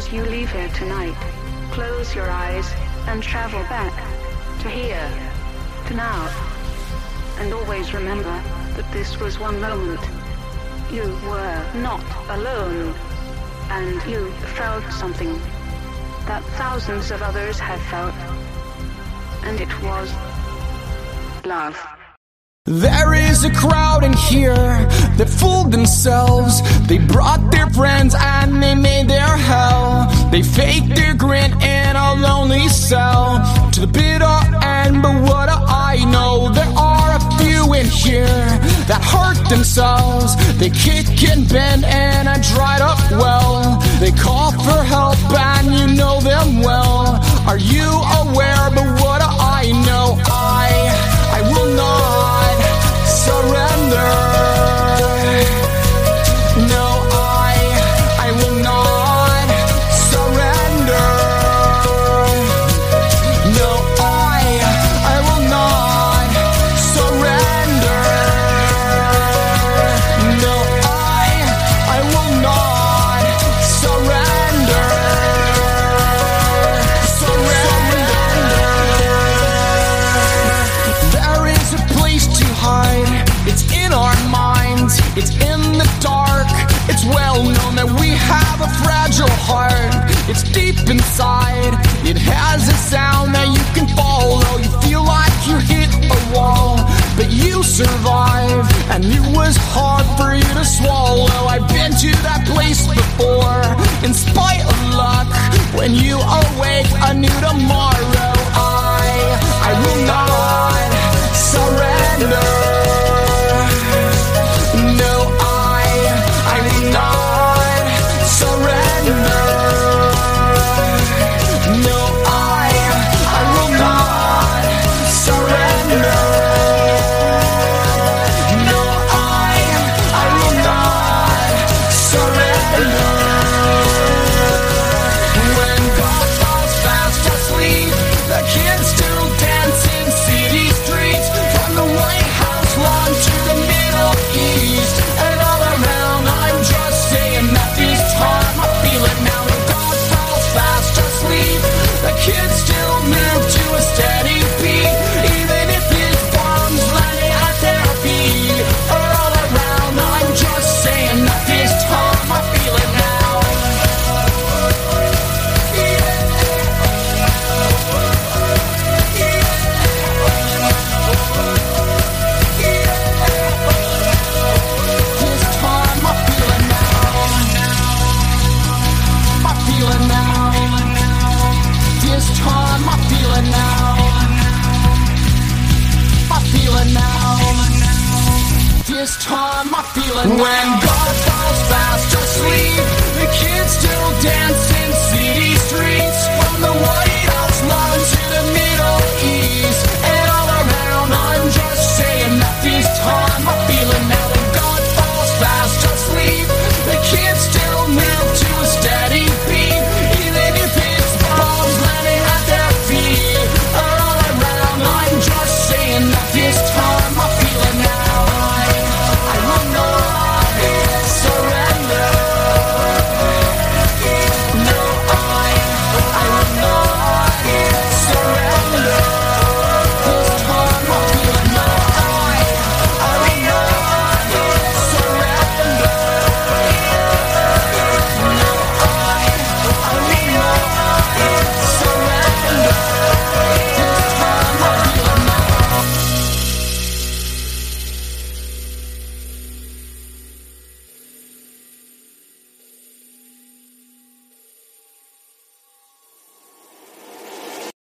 As you leave here tonight, close your eyes and travel back to here, to now. And always remember that this was one moment. You were not alone, and you felt something that thousands of others have felt, and it was love. There is a crowd in here that fooled themselves. They brought their friends and they made their hell. They faked their grin in a lonely cell to the bitter end. But what do I know? There are a few in here that hurt themselves. They kick and bend in a dried up well. They call for help and you know them well. Are you aware? But what do I know? I will not surrender. No, I will not surrender. No, I will not surrender. No, I will not surrender. There is a place to hide. It's in our minds, it's in the dark. It's well known that we have a fragile heart. It's deep inside, it has a sound that you can follow. You feel like you hit a wall, but you survive, and it was hard for you to swallow. I've been to that place before, in spite of luck. When you awake a new tomorrow, I will not surrender. No, I will not surrender. No, I will not surrender. No, I will not surrender. When God falls fast asleep, the kids still dance in city streets, from the White House lawn to the Middle East. And all around, I'm just saying that this time I feel it now. When God falls fast asleep, the kids still move to a steady beat, even if his bombs landing at their feet. All around, I'm just saying that this time I feel it now. This time I feel it now. I feel it now. This time I feel it now. I feel it now. This time I feel it now. When God falls fast, just